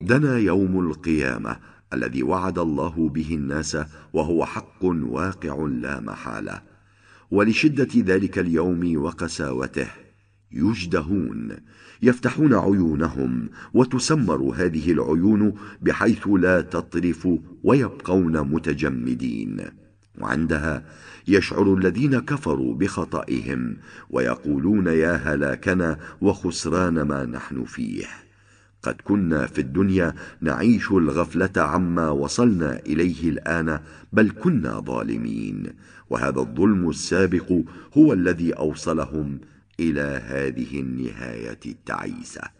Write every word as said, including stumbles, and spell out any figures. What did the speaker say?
دنا يوم القيامة الذي وعد الله به الناس، وهو حق واقع لا محالة. ولشدة ذلك اليوم وقساوته يجدهون، يفتحون عيونهم وتسمر هذه العيون بحيث لا تطرف ويبقون متجمدين. وعندها يشعر الذين كفروا بخطئهم ويقولون يا هلاكنا وخسران ما نحن فيه. قد كنا في الدنيا نعيش الغفلة عما وصلنا إليه الآن، بل كنا ظالمين، وهذا الظلم السابق هو الذي أوصلهم إلى هذه النهاية التعيسة.